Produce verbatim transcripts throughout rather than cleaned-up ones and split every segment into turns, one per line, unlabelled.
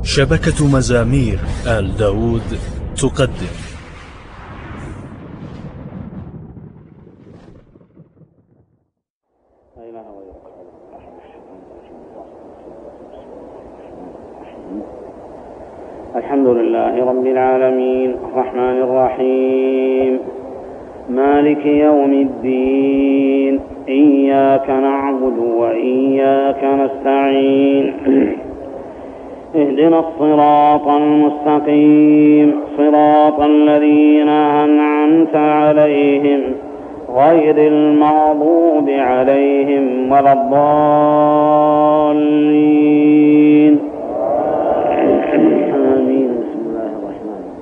شبكة مزامير آل داود تقدم.
الحمد لله رب العالمين الرحمن الرحيم مالك يوم الدين إياك نعبد وإياك نستعين اهدنا الصراط المستقيم صراط الذين أنعمت عليهم غير المغضوب عليهم ولا الضالين آمين. بسم الله الرحمن الرحيم.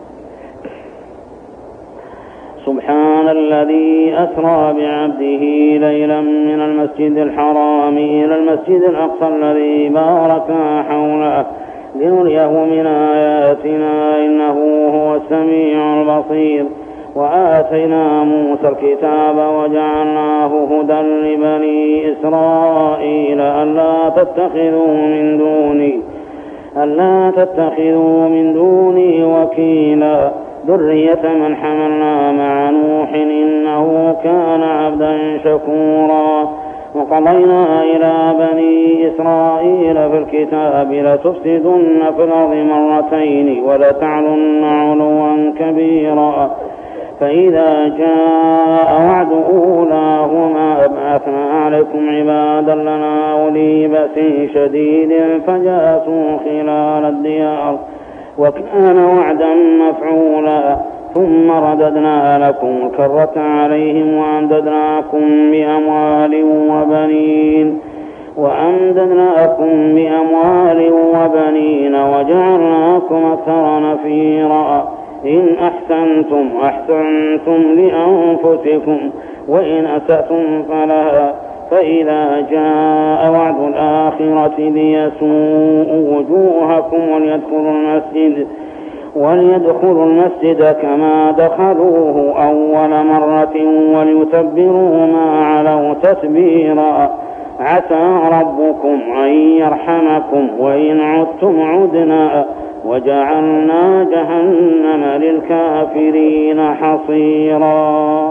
سبحان الذي أسرى بعبده ليلا من المسجد الحرام إلى المسجد الأقصى الذي باركنا حوله لنريه من آياتنا إنه هو السميع البصير. وآتينا موسى الكتاب وجعلناه هدى لبني إسرائيل ألا تتخذوا من دوني ألا تتخذوا من دوني وكيلا ذرية من حملنا مع نوح إنه كان عبدا شكورا. وقضينا إلى بني إسرائيل في الكتاب لتفسدن في الأرض مرتين ولتعلن علوا كبيرا. فإذا جاء وعد أولاهما أبعثنا عليكم عبادا لنا أولي بأس شديد فجاسوا خلال الديار وكان وعدا مفعولا. ثم رددنا لكم الكرة عليهم وأمددناكم بأموال وبنين وأمددناكم بأموال وبنين وجعلناكم أكثر نفيرا. إن أحسنتم أحسنتم لأنفسكم وإن أسأتم فلها. فإذا جاء وعد الآخرة ليسوءوا وجوهكم وليدخلوا المسجد وليدخلوا المسجد كما دخلوه أول مرة وليتبروا ما علوا تتبيرا. عسى ربكم أن يرحمكم وإن عدتم عدنا وجعلنا جهنم للكافرين حصيرا.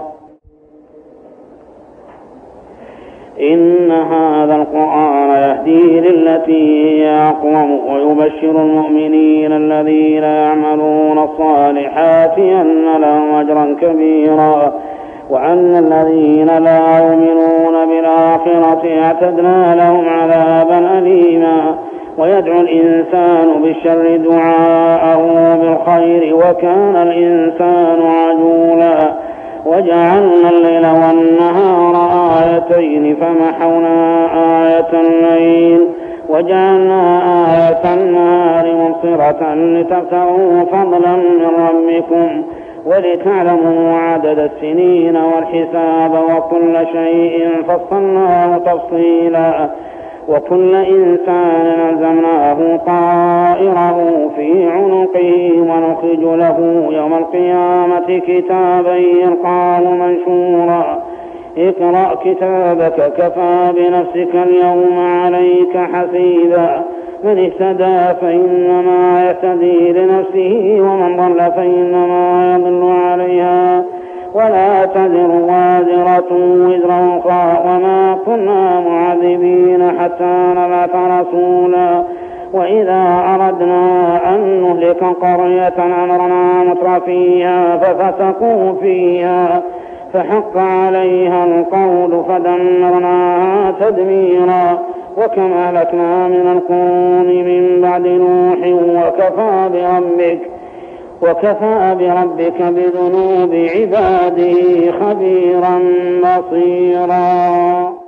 إن هذا القرآن يهدي للتي هي أقوم ويبشر المؤمنين الذين يعملون الصالحات أن لهم أجرا كبيرا وأن الذين لا يؤمنون بالآخرة اعتدنا لهم عذابا أليما. ويدعو الإنسان بالشر دعاءه بالخير وكان الإنسان عجولا. وجعلنا الليل والنهار آيتين فمحونا آية الليل وجعلنا آية النهار مبصرة لتبتغوا فضلا من ربكم ولتعلموا عدد السنين والحساب وكل شيء فصلناه تفصيلا. وكل إنسان ألزمناه طائره في عنقه ونخرج له يوم القيامة كتابا يلقاه منشورا. اقرأ كتابك كفى بنفسك اليوم عليك حسيبا. من اهتدى فإنما يهتدي لنفسه ومن ضل فإنما يضل عليها ولا تزر وازرة وزر أخرى وما كنا معذبين حتى نبعث رسولا. وإذا أردنا أن نهلك قرية أمرنا مترفيها ففسقوا فيها فحق عليها القول فدمرناها تدميرا. وكم أهلكنا من القرون من بعد نوح وكفى بربك وكفى بربك بذنوب عباده خبيرا بصيرا.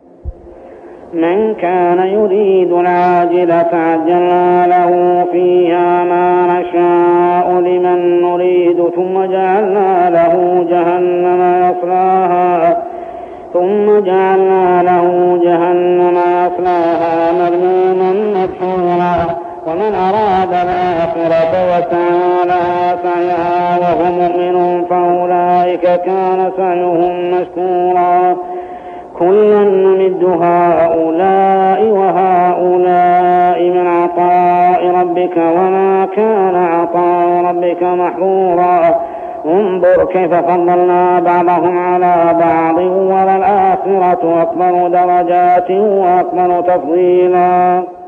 من كان يريد العاجلة عجلنا له فيها ما نشاء لمن نريد ثم جعلنا له جهنم يصلاها ثم جعلنا له جهنم يصلاها مذموما مدحورا. ومن أراد الآخرة وسعى لها سعيها وهو مؤمن فأولئك كان سعيهم مشكورا. كلا نمد هؤلاء وهؤلاء من عطاء ربك وما كان عطاء ربك محظورا انظر كيف فضلنا بعضهم على بعض وللآخرة أكبر درجات وأكبر تفضيلا.